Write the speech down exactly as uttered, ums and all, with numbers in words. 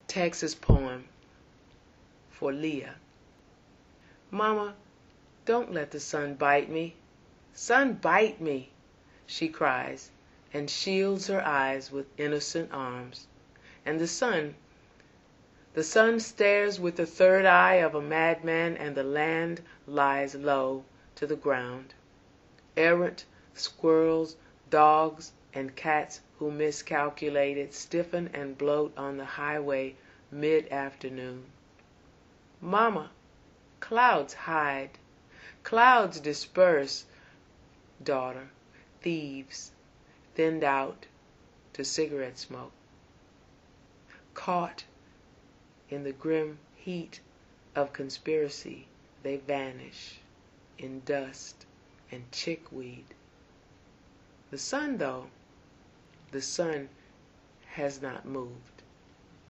Texas poem for Leah. Mama, don't let the sun bite me. Sun bite me, she cries, and shields her eyes with innocent arms. And the sun, the sun stares with the third eye of a madman, and the land lies low to the ground. Errant squirrels, dogs, and cats who miscalculated stiffen and bloat on the highway mid-afternoon. Mama, clouds hide, clouds disperse. Daughter, thieves, thinned out to cigarette smoke. Caught in the grim heat of conspiracy, they vanish in dust and chickweed. The sun, though, the sun has not moved.